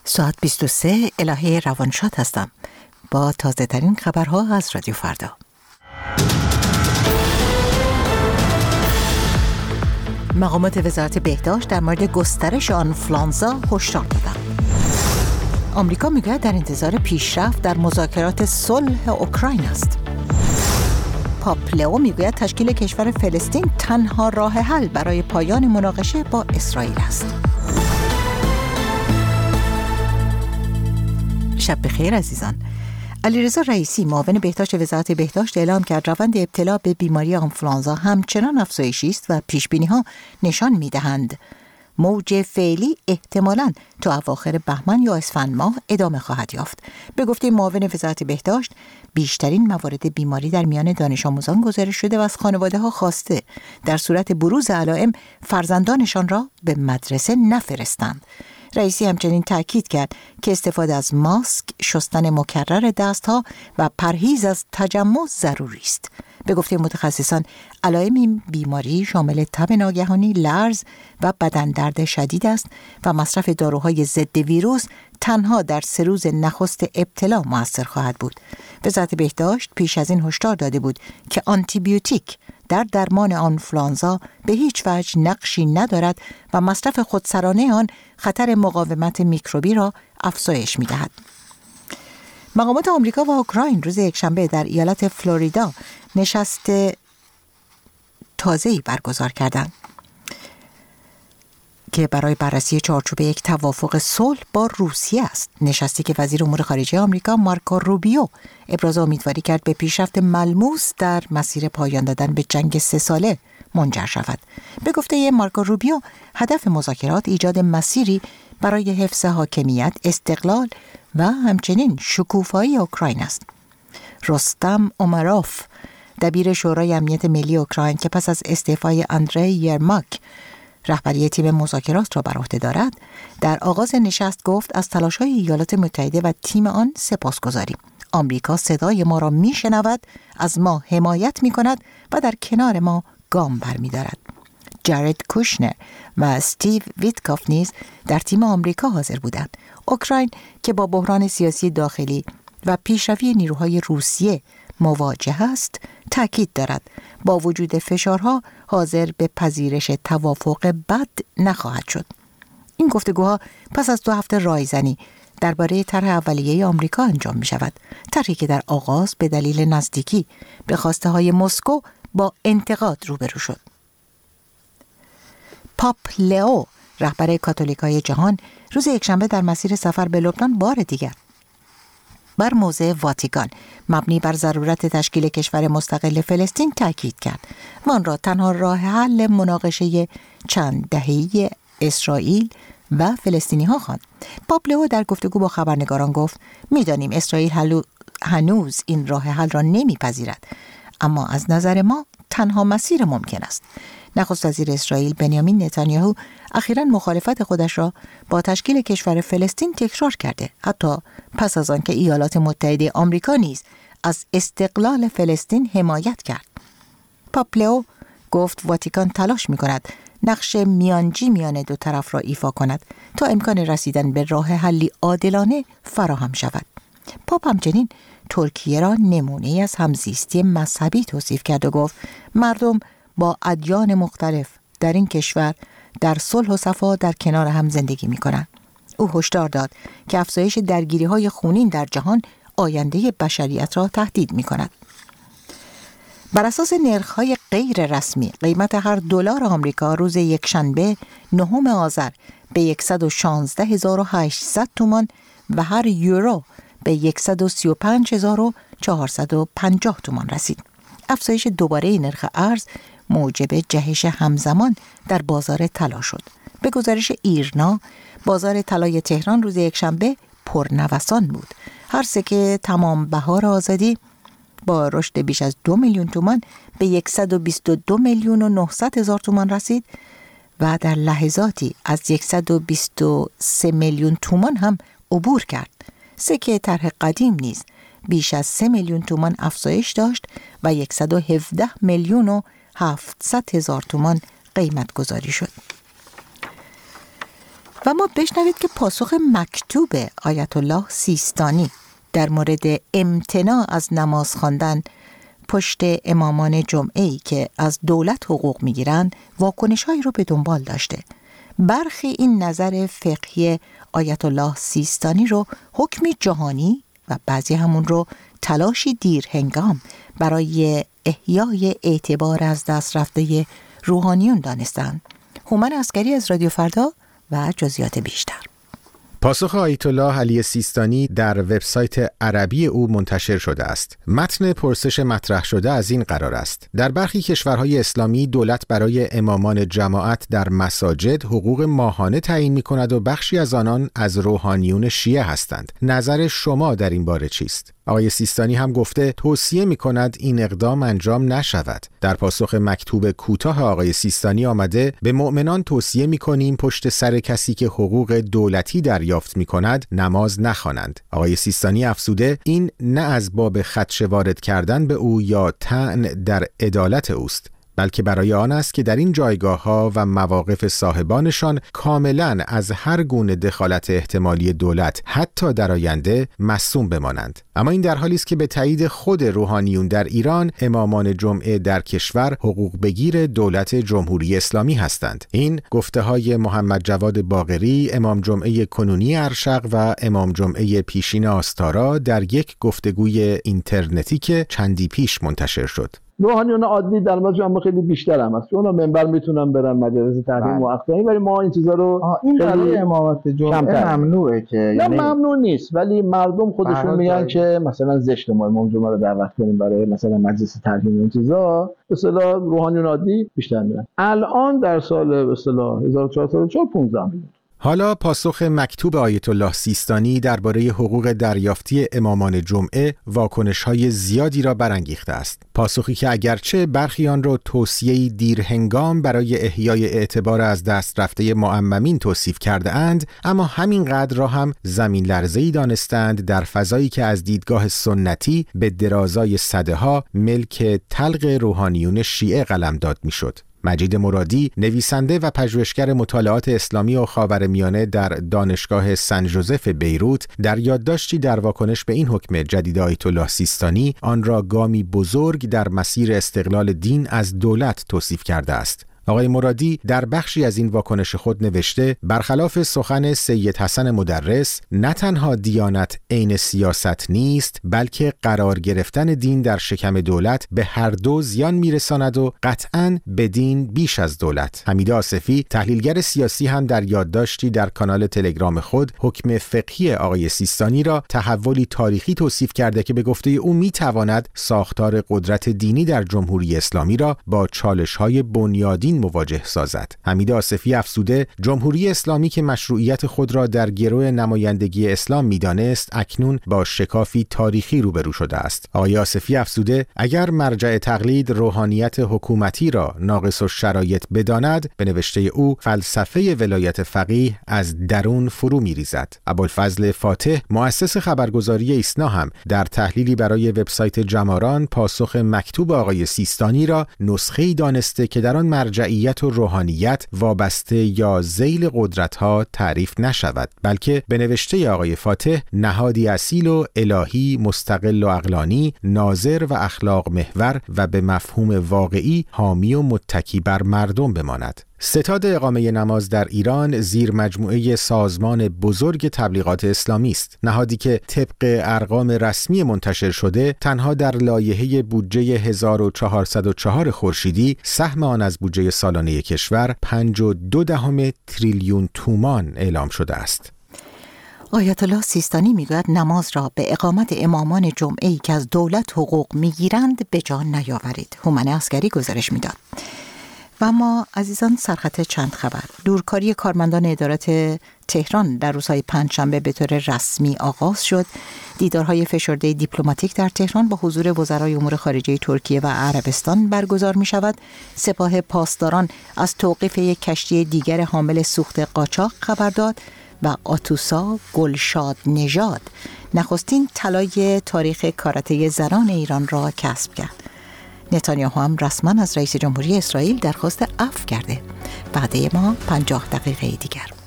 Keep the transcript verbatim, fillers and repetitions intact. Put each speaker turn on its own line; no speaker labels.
ساعت بیست و سه الهه روانشاد هستم با تازه ترین خبرها از رادیو فردا. مقامات وزارت بهداشت در مورد گسترش آنفولانزا هشدار دادند. آمریکا میگوید در انتظار پیشرفت در مذاکرات صلح اوکراین است. پاپ لئو میگوید تشکیل کشور فلسطین تنها راه حل برای پایان مناقشه با اسرائیل است. شب بخیر عزیزان. علیرضا رئیسی معاون بهداشت وزارت بهداشت اعلام کرد روند ابتلا به بیماری آنفولانزا همچنان افزایشی است و پیش‌بینی‌ها نشان می‌دهند موج فعلی احتمالاً تا اواخر بهمن یا اسفند ماه ادامه خواهد یافت. به گفته معاون وزارت بهداشت بیشترین موارد بیماری در میان دانش آموزان گزارش شده و از خانواده‌ها خواسته در صورت بروز علائم فرزندانشان را به مدرسه نفرستند. رئیسی همچنین تاکید کرد که استفاده از ماسک، شستن مکرر دستها و پرهیز از تجمع ضروری است. به گفته متخصصان علائم این بیماری شامل تب ناگهانی، لرز و بدن درد شدید است و مصرف داروهای ضد ویروس تنها در سه روز نخست ابتلا مؤثر خواهد بود. وزارت بهداشت پیش از این هشدار داده بود که آنتی بیوتیک در درمان آنفولانزا به هیچ وجه نقشی ندارد و مصرف خودسرانه آن خطر مقاومت میکروبی را افزایش می‌دهد. مقامات آمریکا و اوکراین روز یکشنبه در ایالت فلوریدا نشست تازه‌ای برگزار کردند که برای بررسی چارچوب یک توافق صلح با روسیه است. نشستی که وزیر امور خارجه آمریکا مارکو روبیو ابراز امیدواری کرد به پیشرفت ملموس در مسیر پایان دادن به جنگ سه ساله منجر شود. به گفته مارکو روبیو هدف مذاکرات ایجاد مسیری برای حفظ حاکمیت، استقلال و همچنین شکوفایی اوکراین است. رستم اومروف دبیر شورای امنیت ملی اوکراین که پس از استعفای اندری یرماک رهبری تیم مذاکرات را بر عهده دارد، در آغاز نشست گفت از تلاش‌های ایالات متحده و تیم آن سپاسگزاریم. آمریکا صدای ما را میشنود، از ما حمایت میکند و در کنار ما گام برمی‌دارد. جارد کوشنر و استیو ویتکاف نیز در تیم آمریکا حاضر بودند. اوکراین که با بحران سیاسی داخلی و پیشروی نیروهای روسیه مواجه است، تأکید دارد با وجود فشارها حاضر به پذیرش توافق بد نخواهد شد. این گفتگوها پس از دو هفته رایزنی درباره طرح اولیه آمریکا انجام می شود. طرحی که در آغاز به دلیل نزدیکی به خواسته های مسکو با انتقاد روبرو شد. پاپ لئو رهبر کاتولیکای جهان روز یکشنبه در مسیر سفر به لبنان بار دیگر بر موضع واتیکان مبنی بر ضرورت تشکیل کشور مستقل فلسطین تاکید کرد و آن را تنها راه حل مناقشه چند دهه‌ای اسرائیل و فلسطینی ها خواند. پاپ لئو در گفتگو با خبرنگاران گفت می‌دانیم اسرائیل هنوز این راه حل را نمی‌پذیرد، اما از نظر ما تنها مسیر ممکن است. نخست وزیر اسرائیل بنیامین نتانیاهو اخیراً مخالفت خودش را با تشکیل کشور فلسطین تکرار کرده، حتی پس از آن که ایالات متحده آمریکا نیز از استقلال فلسطین حمایت کرد. پاپ لئو گفت واتیکان تلاش می‌کند نقش میانجی میان دو طرف را ایفا کند تا امکان رسیدن به راه حلی عادلانه فراهم شود. پاپ همچنین ترکیه را نمونه‌ای از همزیستی مذهبی توصیف کرد و گفت مردم با ادیان مختلف در این کشور در صلح و صفا در کنار هم زندگی می‌کنند. او هشدار داد که افزایش درگیری‌های خونین در جهان آینده بشریت را تهدید می‌کند. بر اساس نرخ‌های غیر رسمی قیمت هر دلار آمریکا روز یکشنبه نهم آذر به صد و شانزده هزار و هشتصد تومان و هر یورو به صد و سی و پنج هزار و چهارصد و پنجاه تومان رسید. افزایش دوباره نرخ ارز موجب جهش همزمان در بازار طلا شد. به گزارش ایرنا، بازار طلای تهران روز یکشنبه پرنوسان بود. هر سکه تمام بهار آزادی با رشد بیش از دو میلیون تومان به صد و بیست و دو میلیون و نهصد هزار تومان رسید و در لحظاتی از صد و بیست و سه میلیون تومان هم عبور کرد. سکه طرح قدیم نیز بیش از سه میلیون تومان افزایش داشت و صد و هفده میلیون و هفتصد هزار تومان قیمت گذاری شد. و ما بشنوید که پاسخ مکتوب آیت الله سیستانی در مورد امتناع از نماز خواندن پشت امامان جمعه‌ای که از دولت حقوق میگیرند واکنش‌هایی رو به دنبال داشته. برخی این نظر فقهی آیت الله سیستانی رو حکمی جهانی و بعضی همون رو تلاشی دیر هنگام برای احیای اعتبار از دست رفته روحانیون دانستند. هومن عسکری از رادیو فردا و جزئیات بیشتر.
پاسخ آیت الله علی سیستانی در وبسایت عربی او منتشر شده است. متن پرسش مطرح شده از این قرار است: در برخی کشورهای اسلامی دولت برای امامان جماعت در مساجد حقوق ماهانه تعیین می‌کند و بخشی از آنان از روحانیون شیعه هستند. نظر شما در این باره چیست؟ آقای سیستانی هم گفته توصیه می‌کند این اقدام انجام نشود. در پاسخ مکتوب کوتاه آقای سیستانی آمده به مؤمنان توصیه می‌کنیم پشت سر کسی که حقوق دولتی دریافت می‌کند نماز نخوانند. آقای سیستانی افزوده این نه از باب خدشه وارد کردن به او یا طعن در عدالت اوست، بلکه برای آن است که در این جایگاه‌ها و مواقف صاحبانشان کاملاً از هر گونه دخالت احتمالی دولت حتی در آینده مصون بمانند. اما این در حالی است که به تایید خود روحانیون در ایران امامان جمعه در کشور حقوق بگیر دولت جمهوری اسلامی هستند. این گفته‌های محمد جواد باقری، امام جمعه کنونی ارشق و امام جمعه پیشین آستارا در یک گفتگوی اینترنتی که چندی پیش منتشر شد.
روحانیون عادی در مورد جنبه خیلی بیشتر هم هست. اونا منبر میتونن برن مجالس تحریم و اخطایی، ولی ما این چیزا رو
این برای امامت جمعه ممنوعه که
نه یعنی ممنوع نیست، ولی مردم خودشون میگن که مثلا زشت ما امام جمعه رو دعوت کنیم برای مثلا مجلس تحریم این چیزا. به اصطلاح روحانیون عادی بیشتر میرن. الان در سال به اصطلاح هزار و چهارصد و چهار پانزده میلیون.
حالا پاسخ مکتوب آیت الله سیستانی درباره حقوق دریافتی امامان جمعه واکنش‌های زیادی را برانگیخته است. پاسخی که اگرچه برخی آن را توصیه‌ای دیرهنگام برای احیای اعتبار از دست رفته معممین توصیف کرده اند، اما همین قدر را هم زمین لرزه‌ای دانستند در فضایی که از دیدگاه سنتی به درازای صدها ملک تلق روحانیون شیعه قلمداد می‌شد. مجید مرادی، نویسنده و پژوهشگر مطالعات اسلامی و خاورمیانه در دانشگاه سن ژوزف بیروت، در یادداشتی در واکنش به این حکم جدید آیت الله سیستانی آن را گامی بزرگ در مسیر استقلال دین از دولت توصیف کرده است. آقای مرادی در بخشی از این واکنش خود نوشته برخلاف سخن سید حسن مدرس، نه تنها دیانت عین سیاست نیست، بلکه قرار گرفتن دین در شکم دولت به هر دو زیان میرساند و قطعاً به دین بیش از دولت. حمید آصفی، تحلیلگر سیاسی، هم در یادداشتی در کانال تلگرام خود حکم فقهی آقای سیستانی را تحولی تاریخی توصیف کرده که به گفته او میتواند ساختار قدرت دینی در جمهوری اسلامی را با چالش‌های بنیادی مواجه سازد. حمید آصفی افزوده جمهوری اسلامی که مشروعیت خود را در گرو نمایندگی اسلام میدانست اکنون با شکافی تاریخی روبرو شده است. آقای آصفی افزوده اگر مرجع تقلید روحانیت حکومتی را ناقص الشرایط بداند، به نوشته او فلسفه ولایت فقیه از درون فرو میریزد. ابوالفضل فاتح، مؤسس خبرگزاری ایسنا، هم در تحلیلی برای وبسایت جماران پاسخ مکتوب آقای سیستانی را نسخه‌ای دانسته که در آن مرجع و روحانیت وابسته یا ذیل قدرت‌ها تعریف نشود، بلکه به نوشته آقای فاتح نهادی اصیل و الهی، مستقل و عقلانی، ناظر و اخلاق محور و به مفهوم واقعی حامی و متکی بر مردم بماند. ستاد اقامه نماز در ایران زیر مجموعه سازمان بزرگ تبلیغات اسلامی است، نهادی که طبق ارقام رسمی منتشر شده تنها در لایحه بودجه هزار و چهارصد و چهار خورشیدی سهم آن از بودجه سالانه کشور پنج و دو دهم تریلیون تومان اعلام شده است.
آیت الله سیستانی میگوید نماز را به اقامت امامان جمعه‌ای که از دولت حقوق میگیرند به جان نیاورید. هومن عسکری گزارش میداد. و ما عزیزان سرخط چند خبر. دورکاری کارمندان ادارات تهران در روزهای پنجشنبه به طور رسمی آغاز شد. دیدارهای فشرده دیپلماتیک در تهران با حضور وزرای امور خارجه ترکیه و عربستان برگزار می شود. سپاه پاسداران از توقیف یک کشتی دیگر حامل سوخت قاچاق خبر داد و آتوسا گلشاد نژاد نخستین طلای تاریخ کاراته زنان ایران را کسب کرد. نتانیاهو هم رسما از رئیس جمهوری اسرائیل درخواست عفو کرده. بعد ما پنجاه دقیقه دیگر.